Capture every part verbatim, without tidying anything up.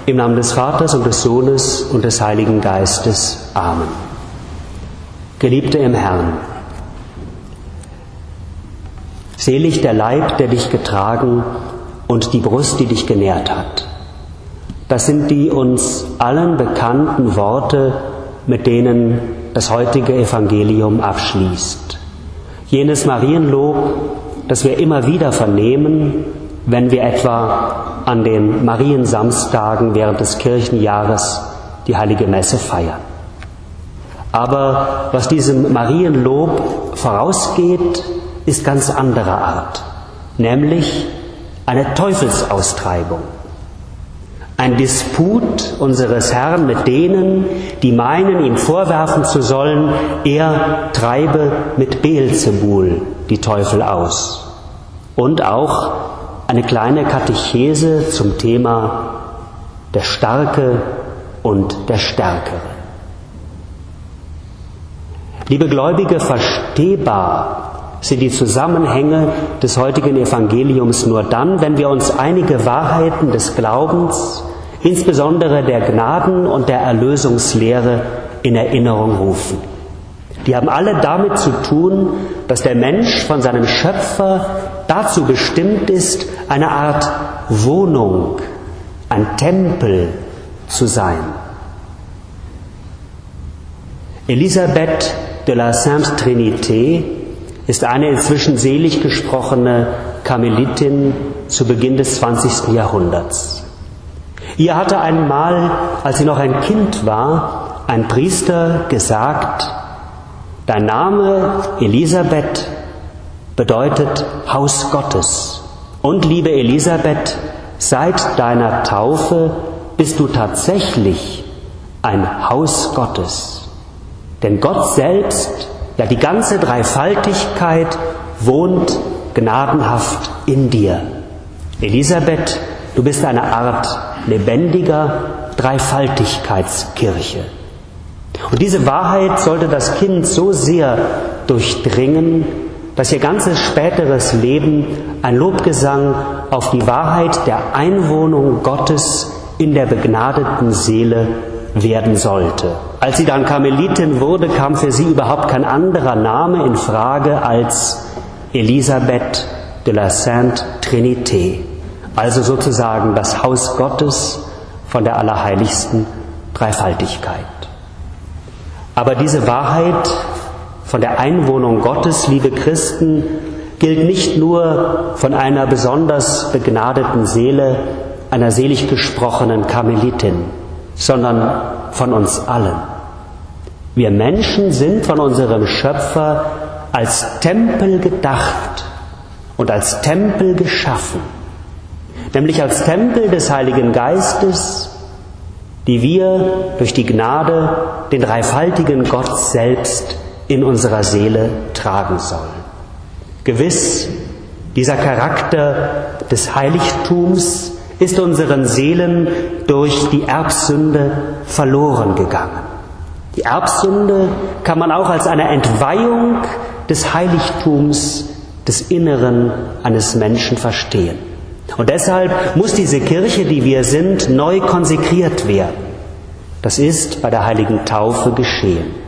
Im Namen des Vaters und des Sohnes und des Heiligen Geistes. Amen. Geliebte im Herrn, selig der Leib, der dich getragen, und die Brust, die dich genährt hat. Das sind die uns allen bekannten Worte, mit denen das heutige Evangelium abschließt. Jenes Marienlob, das wir immer wieder vernehmen, wenn wir etwa an den Mariensamstagen während des Kirchenjahres die Heilige Messe feiern. Aber was diesem Marienlob vorausgeht, ist ganz anderer Art, nämlich eine Teufelsaustreibung. Ein Disput unseres Herrn mit denen, die meinen, ihm vorwerfen zu sollen, er treibe mit Beelzebul die Teufel aus. Und auch eine kleine Katechese zum Thema der Starke und der Stärkere. Liebe Gläubige, verstehbar sind die Zusammenhänge des heutigen Evangeliums nur dann, wenn wir uns einige Wahrheiten des Glaubens, insbesondere der Gnaden- und der Erlösungslehre, in Erinnerung rufen. Die haben alle damit zu tun, dass der Mensch von seinem Schöpfer dazu bestimmt ist, eine Art Wohnung, ein Tempel zu sein. Elisabeth de la Sainte Trinité ist eine inzwischen selig gesprochene Karmelitin zu Beginn des zwanzigsten Jahrhunderts. Ihr hatte einmal, als sie noch ein Kind war, ein Priester gesagt: Dein Name, Elisabeth, bedeutet Haus Gottes. Und, liebe Elisabeth, seit deiner Taufe bist du tatsächlich ein Haus Gottes. Denn Gott selbst, ja die ganze Dreifaltigkeit, wohnt gnadenhaft in dir. Elisabeth, du bist eine Art lebendiger Dreifaltigkeitskirche. Und diese Wahrheit sollte das Kind so sehr durchdringen, dass ihr ganzes späteres Leben ein Lobgesang auf die Wahrheit der Einwohnung Gottes in der begnadeten Seele werden sollte. Als sie dann Karmelitin wurde, kam für sie überhaupt kein anderer Name in Frage als Elisabeth de la Sainte Trinité, also sozusagen das Haus Gottes von der allerheiligsten Dreifaltigkeit. Aber diese Wahrheit von der Einwohnung Gottes, liebe Christen, gilt nicht nur von einer besonders begnadeten Seele, einer selig gesprochenen Karmelitin, sondern von uns allen. Wir Menschen sind von unserem Schöpfer als Tempel gedacht und als Tempel geschaffen, nämlich als Tempel des Heiligen Geistes, die wir durch die Gnade den dreifaltigen Gott selbst in unserer Seele tragen sollen. Gewiss, dieser Charakter des Heiligtums ist unseren Seelen durch die Erbsünde verloren gegangen. Die Erbsünde kann man auch als eine Entweihung des Heiligtums des Inneren eines Menschen verstehen. Und deshalb muss diese Kirche, die wir sind, neu konsekriert werden. Das ist bei der heiligen Taufe geschehen.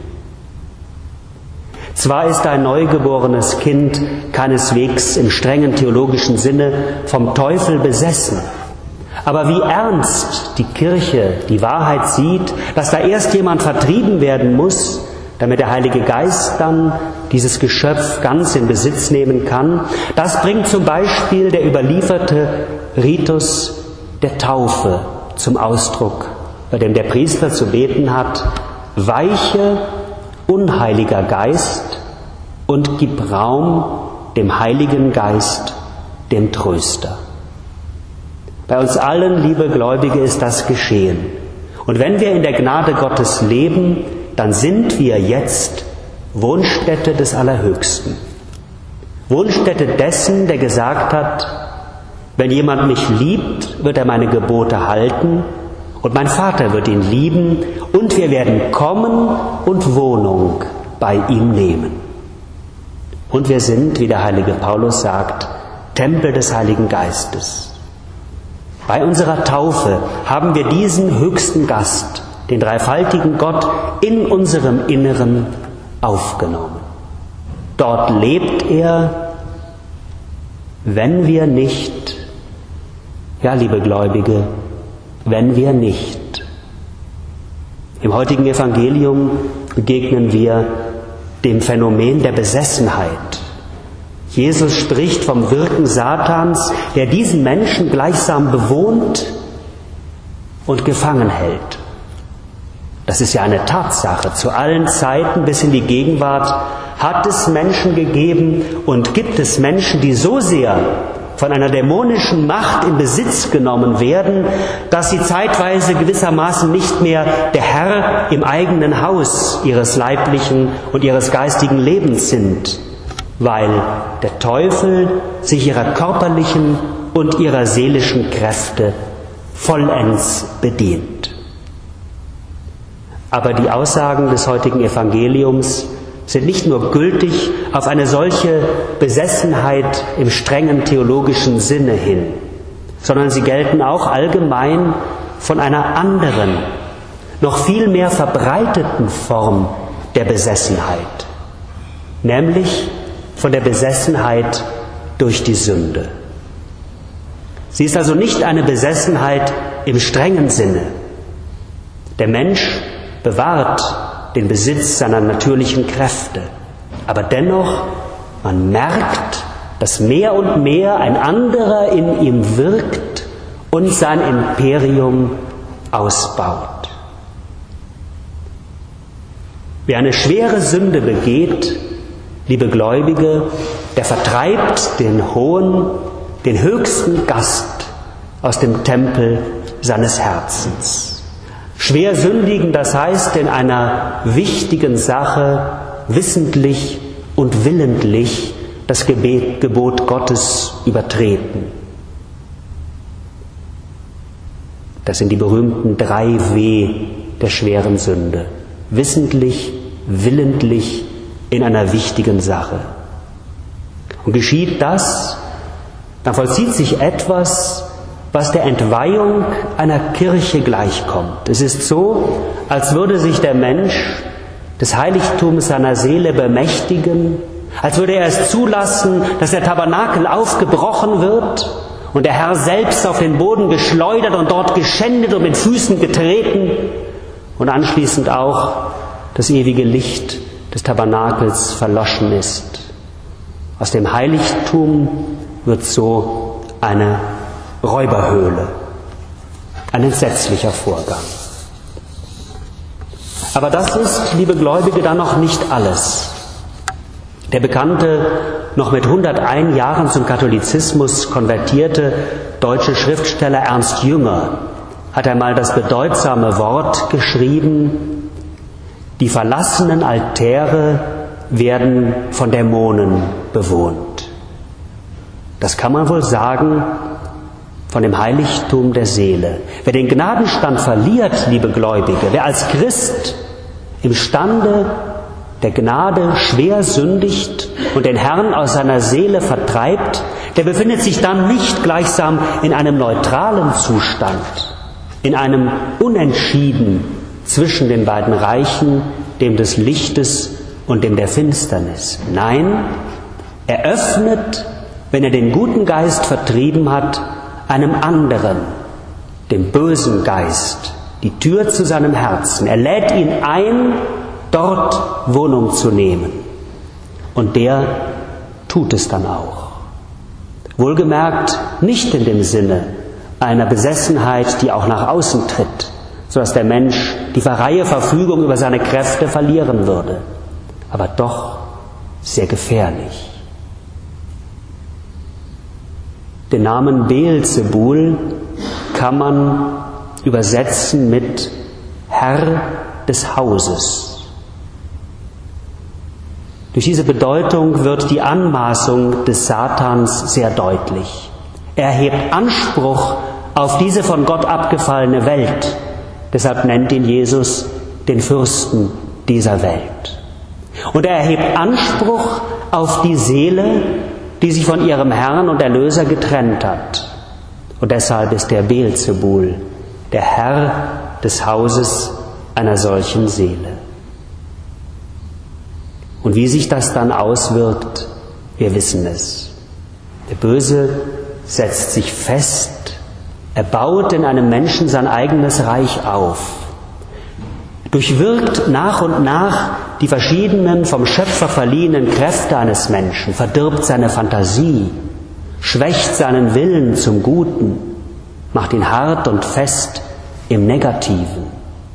Zwar ist ein neugeborenes Kind keineswegs im strengen theologischen Sinne vom Teufel besessen, aber wie ernst die Kirche die Wahrheit sieht, dass da erst jemand vertrieben werden muss, damit der Heilige Geist dann dieses Geschöpf ganz in Besitz nehmen kann, das bringt zum Beispiel der überlieferte Ritus der Taufe zum Ausdruck, bei dem der Priester zu beten hat: Weiche, unheiliger Geist, und gib Raum dem Heiligen Geist, dem Tröster. Bei uns allen, liebe Gläubige, ist das geschehen. Und wenn wir in der Gnade Gottes leben, dann sind wir jetzt Wohnstätte des Allerhöchsten. Wohnstätte dessen, der gesagt hat: Wenn jemand mich liebt, wird er meine Gebote halten, und mein Vater wird ihn lieben, und wir werden kommen und Wohnung bei ihm nehmen. Und wir sind, wie der heilige Paulus sagt, Tempel des Heiligen Geistes. Bei unserer Taufe haben wir diesen höchsten Gast, den dreifaltigen Gott, in unserem Inneren aufgenommen. Dort lebt er, wenn wir nicht, ja, liebe Gläubige, wenn wir nicht. Im heutigen Evangelium begegnen wir dem Phänomen der Besessenheit. Jesus spricht vom Wirken Satans, der diesen Menschen gleichsam bewohnt und gefangen hält. Das ist ja eine Tatsache. Zu allen Zeiten bis in die Gegenwart hat es Menschen gegeben und gibt es Menschen, die so sehr von einer dämonischen Macht in Besitz genommen werden, dass sie zeitweise gewissermaßen nicht mehr der Herr im eigenen Haus ihres leiblichen und ihres geistigen Lebens sind, weil der Teufel sich ihrer körperlichen und ihrer seelischen Kräfte vollends bedient. Aber die Aussagen des heutigen Evangeliums sind nicht nur gültig auf eine solche Besessenheit im strengen theologischen Sinne hin, sondern sie gelten auch allgemein von einer anderen, noch viel mehr verbreiteten Form der Besessenheit, nämlich von der Besessenheit durch die Sünde. Sie ist also nicht eine Besessenheit im strengen Sinne. Der Mensch bewahrt den Besitz seiner natürlichen Kräfte. Aber dennoch, man merkt, dass mehr und mehr ein anderer in ihm wirkt und sein Imperium ausbaut. Wer eine schwere Sünde begeht, liebe Gläubige, der vertreibt den hohen, den höchsten Gast aus dem Tempel seines Herzens. Schwer sündigen, das heißt in einer wichtigen Sache wissentlich und willentlich das Gebet, Gebot Gottes übertreten. Das sind die berühmten drei W der schweren Sünde. Wissentlich, willentlich in einer wichtigen Sache. Und geschieht das, dann vollzieht sich etwas, was der Entweihung einer Kirche gleichkommt. Es ist so, als würde sich der Mensch des Heiligtums seiner Seele bemächtigen, als würde er es zulassen, dass der Tabernakel aufgebrochen wird und der Herr selbst auf den Boden geschleudert und dort geschändet und mit Füßen getreten und anschließend auch das ewige Licht des Tabernakels verloschen ist. Aus dem Heiligtum wird so eine Räuberhöhle. Ein entsetzlicher Vorgang. Aber das ist, liebe Gläubige, dann noch nicht alles. Der bekannte, noch mit hunderteins Jahren zum Katholizismus konvertierte deutsche Schriftsteller Ernst Jünger hat einmal das bedeutsame Wort geschrieben: Die verlassenen Altäre werden von Dämonen bewohnt. Das kann man wohl sagen von dem Heiligtum der Seele. Wer den Gnadenstand verliert, liebe Gläubige, wer als Christ imstande der Gnade schwer sündigt und den Herrn aus seiner Seele vertreibt, der befindet sich dann nicht gleichsam in einem neutralen Zustand, in einem Unentschieden zwischen den beiden Reichen, dem des Lichtes und dem der Finsternis. Nein, er öffnet, wenn er den guten Geist vertrieben hat, einem anderen, dem bösen Geist, die Tür zu seinem Herzen. Er lädt ihn ein, dort Wohnung zu nehmen. Und der tut es dann auch. Wohlgemerkt nicht in dem Sinne einer Besessenheit, die auch nach außen tritt, sodass der Mensch die freie Verfügung über seine Kräfte verlieren würde, aber doch sehr gefährlich. Den Namen Beelzebul kann man übersetzen mit Herr des Hauses. Durch diese Bedeutung wird die Anmaßung des Satans sehr deutlich. Er hebt Anspruch auf diese von Gott abgefallene Welt. Deshalb nennt ihn Jesus den Fürsten dieser Welt. Und er erhebt Anspruch auf die Seele, die sich von ihrem Herrn und Erlöser getrennt hat. Und deshalb ist der Beelzebul der Herr des Hauses einer solchen Seele. Und wie sich das dann auswirkt, wir wissen es. Der Böse setzt sich fest, er baut in einem Menschen sein eigenes Reich auf, durchwirkt nach und nach die verschiedenen vom Schöpfer verliehenen Kräfte eines Menschen, verdirbt seine Fantasie, schwächt seinen Willen zum Guten, macht ihn hart und fest im Negativen,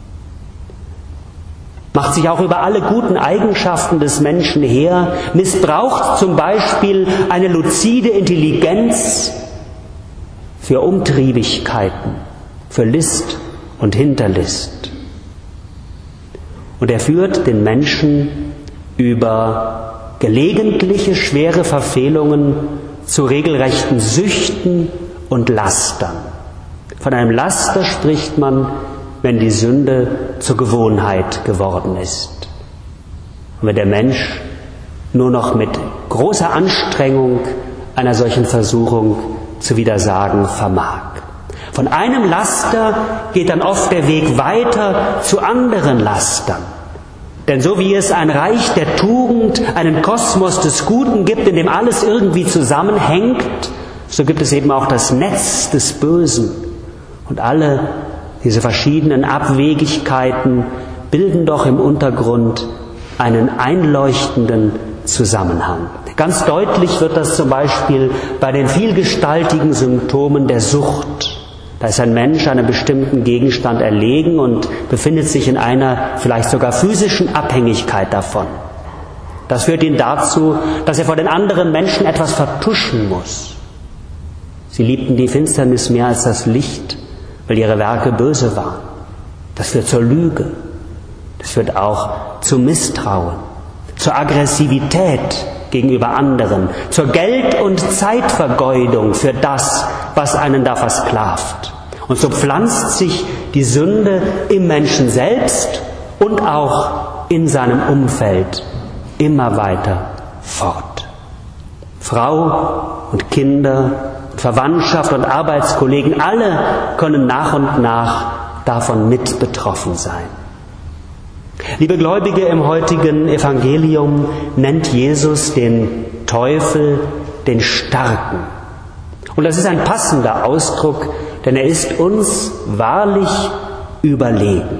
macht sich auch über alle guten Eigenschaften des Menschen her, missbraucht zum Beispiel eine luzide Intelligenz für Umtriebigkeiten, für List und Hinterlist. Und er führt den Menschen über gelegentliche schwere Verfehlungen zu regelrechten Süchten und Lastern. Von einem Laster spricht man, wenn die Sünde zur Gewohnheit geworden ist. Und wenn der Mensch nur noch mit großer Anstrengung einer solchen Versuchung zu widersagen vermag. Von einem Laster geht dann oft der Weg weiter zu anderen Lastern. Denn so wie es ein Reich der Tugend, einen Kosmos des Guten gibt, in dem alles irgendwie zusammenhängt, so gibt es eben auch das Netz des Bösen. Und alle diese verschiedenen Abwegigkeiten bilden doch im Untergrund einen einleuchtenden Zusammenhang. Ganz deutlich wird das zum Beispiel bei den vielgestaltigen Symptomen der Sucht. Da ist ein Mensch einem bestimmten Gegenstand erlegen und befindet sich in einer vielleicht sogar physischen Abhängigkeit davon. Das führt ihn dazu, dass er vor den anderen Menschen etwas vertuschen muss. Sie liebten die Finsternis mehr als das Licht, weil ihre Werke böse waren. Das führt zur Lüge. Das führt auch zu Misstrauen, zur Aggressivität gegenüber anderen, zur Geld- und Zeitvergeudung für das, was einen da versklavt. Und so pflanzt sich die Sünde im Menschen selbst und auch in seinem Umfeld immer weiter fort. Frau und Kinder, Verwandtschaft und Arbeitskollegen, alle können nach und nach davon mit betroffen sein. Liebe Gläubige, im heutigen Evangelium nennt Jesus den Teufel den Starken. Und das ist ein passender Ausdruck, denn er ist uns wahrlich überlegen.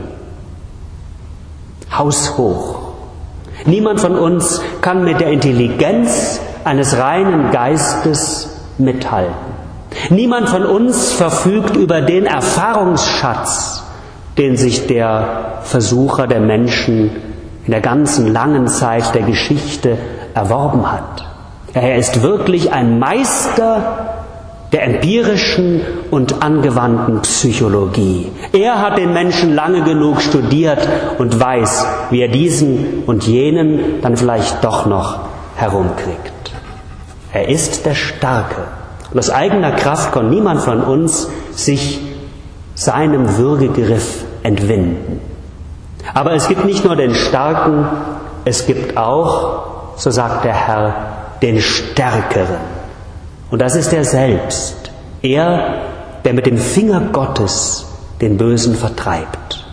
Haushoch. Niemand von uns kann mit der Intelligenz eines reinen Geistes mithalten. Niemand von uns verfügt über den Erfahrungsschatz, den sich der Versucher der Menschen in der ganzen langen Zeit der Geschichte erworben hat. Er ist wirklich ein Meister der empirischen und angewandten Psychologie. Er hat den Menschen lange genug studiert und weiß, wie er diesen und jenen dann vielleicht doch noch herumkriegt. Er ist der Starke. Und aus eigener Kraft kann niemand von uns sich seinem Würgegriff entwinden. Aber es gibt nicht nur den Starken, es gibt auch, so sagt der Herr, den Stärkeren. Und das ist er selbst, er, der mit dem Finger Gottes den Bösen vertreibt.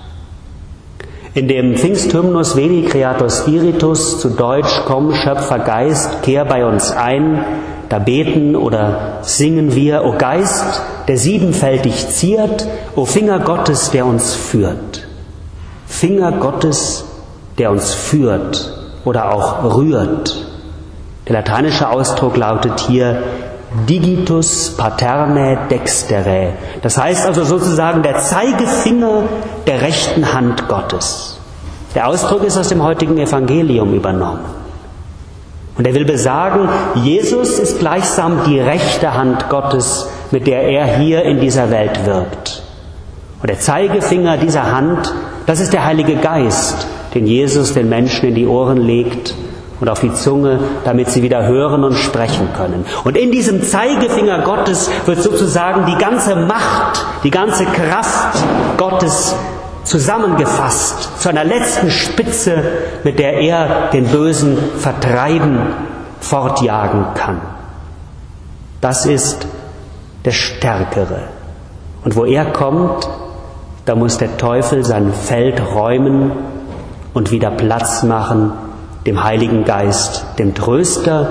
In dem Pfingsthymnus Veni Creator Spiritus, zu Deutsch Komm, Schöpfer Geist, kehr bei uns ein, da beten oder singen wir, O Geist, der siebenfältig ziert, O Finger Gottes, der uns führt. Finger Gottes, der uns führt oder auch rührt. Der lateinische Ausdruck lautet hier Digitus paterne dextere. Das heißt also sozusagen der Zeigefinger der rechten Hand Gottes. Der Ausdruck ist aus dem heutigen Evangelium übernommen. Und er will besagen, Jesus ist gleichsam die rechte Hand Gottes, mit der er hier in dieser Welt wirkt. Und der Zeigefinger dieser Hand, das ist der Heilige Geist, den Jesus den Menschen in die Ohren legt und auf die Zunge, damit sie wieder hören und sprechen können. Und in diesem Zeigefinger Gottes wird sozusagen die ganze Macht, die ganze Kraft Gottes zusammengefasst zu einer letzten Spitze, mit der er den Bösen vertreiben, fortjagen kann. Das ist der Stärkere. Und wo er kommt, da muss der Teufel sein Feld räumen und wieder Platz machen dem Heiligen Geist, dem Tröster,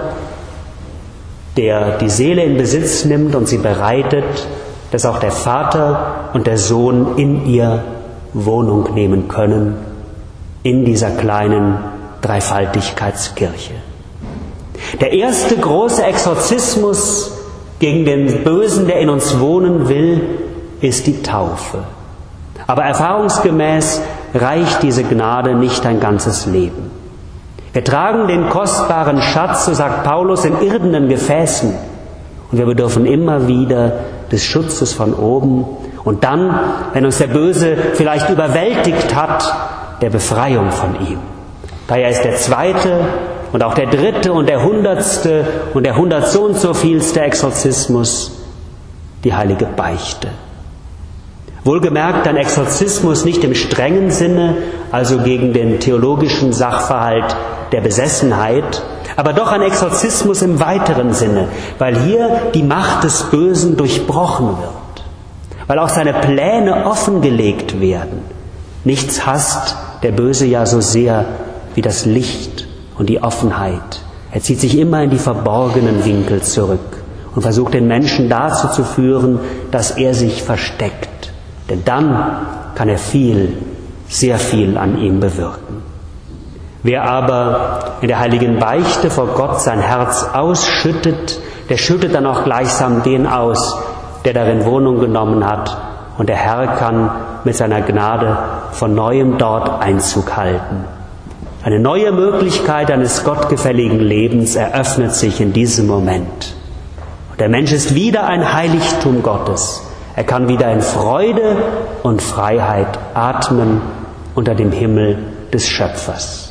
der die Seele in Besitz nimmt und sie bereitet, dass auch der Vater und der Sohn in ihr Wohnung nehmen können, in dieser kleinen Dreifaltigkeitskirche. Der erste große Exorzismus gegen den Bösen, der in uns wohnen will, ist die Taufe. Aber erfahrungsgemäß reicht diese Gnade nicht ein ganzes Leben. Wir tragen den kostbaren Schatz, so sagt Paulus, in irdenen Gefäßen. Und wir bedürfen immer wieder des Schutzes von oben und dann, wenn uns der Böse vielleicht überwältigt hat, der Befreiung von ihm. Daher ist der zweite und auch der dritte und der hundertste und der hundert so und so vielste Exorzismus die heilige Beichte. Wohlgemerkt ein Exorzismus nicht im strengen Sinne, also gegen den theologischen Sachverhalt der Besessenheit, aber doch ein Exorzismus im weiteren Sinne, weil hier die Macht des Bösen durchbrochen wird, weil auch seine Pläne offengelegt werden. Nichts hasst der Böse ja so sehr wie das Licht und die Offenheit. Er zieht sich immer in die verborgenen Winkel zurück und versucht den Menschen dazu zu führen, dass er sich versteckt. Denn dann kann er viel, sehr viel an ihm bewirken. Wer aber in der heiligen Beichte vor Gott sein Herz ausschüttet, der schüttet dann auch gleichsam den aus, der darin Wohnung genommen hat. Und der Herr kann mit seiner Gnade von Neuem dort Einzug halten. Eine neue Möglichkeit eines gottgefälligen Lebens eröffnet sich in diesem Moment. Und der Mensch ist wieder ein Heiligtum Gottes. Er kann wieder in Freude und Freiheit atmen unter dem Himmel des Schöpfers.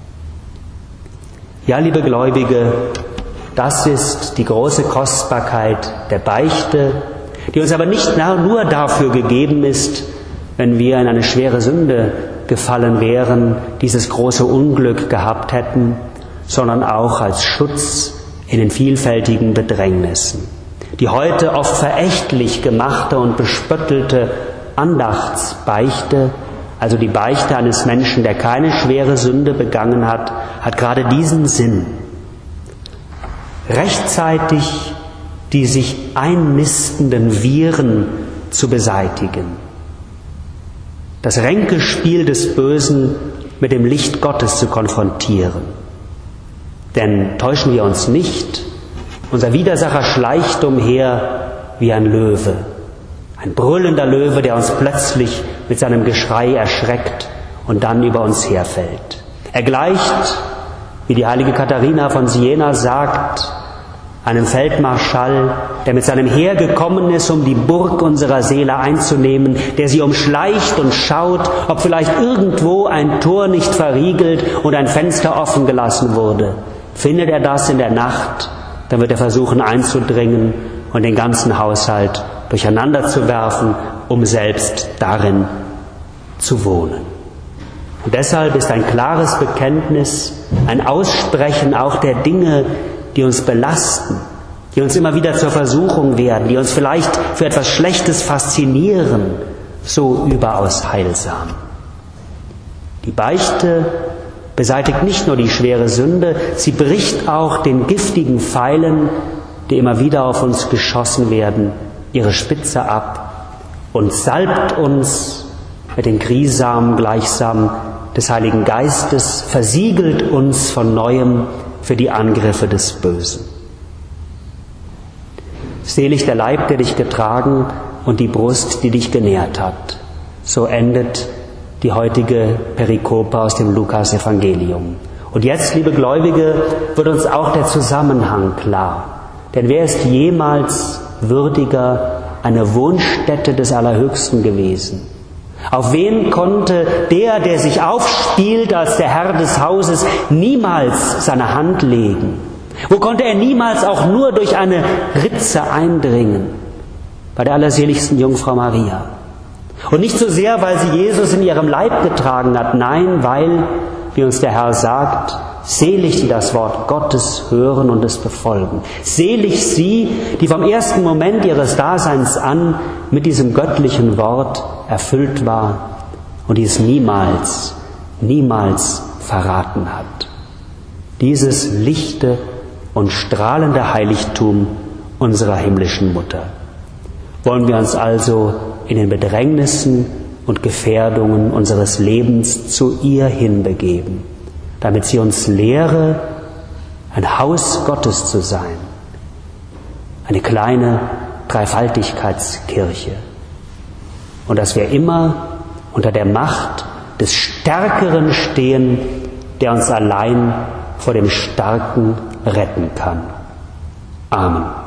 Ja, liebe Gläubige, das ist die große Kostbarkeit der Beichte, die uns aber nicht nur dafür gegeben ist, wenn wir in eine schwere Sünde gefallen wären, dieses große Unglück gehabt hätten, sondern auch als Schutz in den vielfältigen Bedrängnissen. Die heute oft verächtlich gemachte und bespöttelte Andachtsbeichte, also die Beichte eines Menschen, der keine schwere Sünde begangen hat, hat gerade diesen Sinn. Rechtzeitig die sich einnistenden Viren zu beseitigen. Das Ränkespiel des Bösen mit dem Licht Gottes zu konfrontieren. Denn täuschen wir uns nicht, unser Widersacher schleicht umher wie ein Löwe. Ein brüllender Löwe, der uns plötzlich mit seinem Geschrei erschreckt und dann über uns herfällt. Er gleicht, wie die heilige Katharina von Siena sagt, einem Feldmarschall, der mit seinem Heer gekommen ist, um die Burg unserer Seele einzunehmen, der sie umschleicht und schaut, ob vielleicht irgendwo ein Tor nicht verriegelt und ein Fenster offen gelassen wurde. Findet er das in der Nacht, dann wird er versuchen einzudringen und den ganzen Haushalt durcheinander zu werfen, um selbst darin zu wohnen. Und deshalb ist ein klares Bekenntnis, ein Aussprechen auch der Dinge, die uns belasten, die uns immer wieder zur Versuchung werden, die uns vielleicht für etwas Schlechtes faszinieren, so überaus heilsam. Die Beichte beseitigt nicht nur die schwere Sünde, sie bricht auch den giftigen Pfeilen, die immer wieder auf uns geschossen werden, ihre Spitze ab und salbt uns mit den Griesamen gleichsam des Heiligen Geistes, versiegelt uns von Neuem für die Angriffe des Bösen. Selig der Leib, der dich getragen und die Brust, die dich genährt hat. So endet die heutige Perikope aus dem Lukas-Evangelium. Und jetzt, liebe Gläubige, wird uns auch der Zusammenhang klar. Denn wer ist jemals würdiger einer Wohnstätte des Allerhöchsten gewesen? Auf wen konnte der, der sich aufspielt als der Herr des Hauses, niemals seine Hand legen? Wo konnte er niemals auch nur durch eine Ritze eindringen? Bei der allerseligsten Jungfrau Maria. Und nicht so sehr, weil sie Jesus in ihrem Leib getragen hat, nein, weil, wie uns der Herr sagt, Selig, die das Wort Gottes hören und es befolgen. Selig sie, die vom ersten Moment ihres Daseins an mit diesem göttlichen Wort erfüllt war und die es niemals, niemals verraten hat. Dieses lichte und strahlende Heiligtum unserer himmlischen Mutter. Wollen wir uns also in den Bedrängnissen und Gefährdungen unseres Lebens zu ihr hinbegeben, damit sie uns lehre, ein Haus Gottes zu sein, eine kleine Dreifaltigkeitskirche, und dass wir immer unter der Macht des Stärkeren stehen, der uns allein vor dem Starken retten kann. Amen.